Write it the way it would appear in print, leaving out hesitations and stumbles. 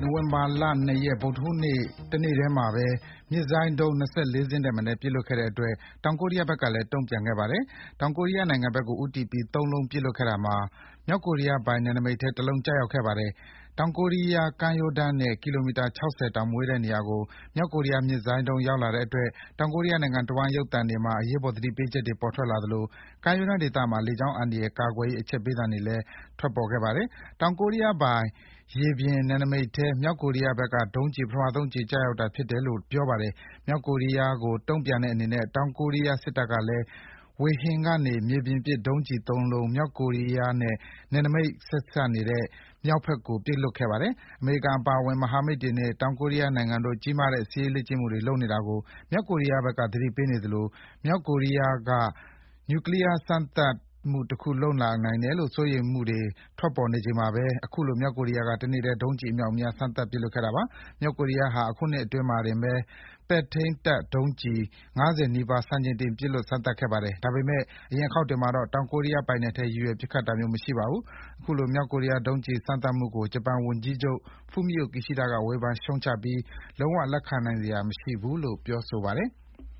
နိုဝင်ဘာလ 2 ရက် ဗုဒ္ဓဟူးနေ့ တနေ့တည်းမှာပဲ မစ်ဇိုင်းဒုံး ၂၄ စင်းထက်မနည်း ပစ်လွှတ်ခဲ့တဲ့အတွက် တောင်ကိုရီးယားဘက်ကလည်း တုံ့ပြန်ခဲ့ပါတယ်။ တောင်ကိုရီးယားနိုင်ငံဘက်ကို ဦးတည်ပြီး ၃ လုံးပစ်လွှတ်ခဲ့တာမှာ မြောက်ကိုရီးယားပိုင် နယ်နိမိတ်ထဲ ၁ လုံးကျရောက်ခဲ့ပါတယ်။ တောင်ကိုရီးယားကမ်းရိုးတန်းနဲ့ ကီလိုမီတာ ၆၀ တောင် မဝေးတဲ့နေရာကို မြောက်ကိုရီးယား မစ်ဇိုင်းဒုံး ရောက်လာတဲ့အတွက် တောင်ကိုရီးယားနိုင်ငံတဝန်း ရုပ်သံတွေမှာ အရေးပေါ် သတိပေးချက်တွေ ပေါ်ထွက်လာသလို ကမ်းရိုးတန်းဒေသမှာ လေကြောင်းအန္တရာယ် ကာကွယ်ရေး အချက်ပေးသံတွေလည်း ထွက်ပေါ်ခဲ့ပါတယ်။ တောင်ကိုရီးယားပိုင် ရေပြင်နယ်နိမိတ်ထဲ မြောက်ကိုရီးယားဘက်က ဒုံးကျည် ပထမဆုံးအကြိမ် ကျရောက်တာဖြစ်တယ်လို့ ပြောပါတယ်။ မြောက်ကိုရီးယားကို တုံ့ပြန်တဲ့အနေနဲ့ တောင်ကိုရီးယားစစ်တပ်ကလည်း ဝေဟင်ကနေ မြေပြင်ပစ် ဒုံးကျည် ၃ လုံး မြောက်ကိုရီးယားနဲ့ နယ်နိမိတ်ဆက်စပ်နေတဲ့ မြောက်ဘက်ကို ပစ်လွှတ်ခဲ့ပါတယ်။ အမေရိကန်အပါအဝင် မဟာမိတ်တွေနဲ့ တောင်ကိုရီးယားနိုင်ငံတို့ ကြီးမားတဲ့ စစ်ရေးလေ့ကျင့်မှုတွေ လုပ်နေတာကို မြောက်ကိုရီးယားဘက်က သတိပေးနေသလို မြောက်ကိုရီးယားက နျူကလီးယားစမ်းသပ်မှုတခု လုပ်လာနိုင်တယ်လို့ စိုးရိမ်မှုတွေ ထွက်ပေါ်နေချိန်မှာပဲ အခုလို မြောက်ကိုရီးယားက တနေ့တည်း ဒုံးကျည်အမြောက်အများ စမ်းသပ်ပစ်လွှတ်ခဲ့တာပါ။ မြောက်ကိုရီးယားဟာ အခုနှစ်အတွင်းမှာတင်ပဲ ပဲ့ထိန်းတပ်ဒုံးကျည် ၅၀ နီးပါး စံချိန်တင် ပစ်လွှတ်စမ်းသပ်ခဲ့ပါတယ်။ ဒါပေမယ့် အရင်အခေါက်တွေမှာတော့ တောင်ကိုရီးယားပိုင်နက်ထဲ ရည်ရွယ်ပစ်ခတ်တာမျိုး မရှိပါဘူး။ အခုလို မြောက်ကိုရီးယား ဒုံးကျည်စမ်းသပ်မှုကို ဂျပန်ဝန်ကြီးချုပ် Fumio Kishida က ဝေဖန်ရှုတ်ချပြီး လုံးဝလက်ခံနိုင်စရာ မရှိဘူးလို့ ပြောဆိုပါတယ်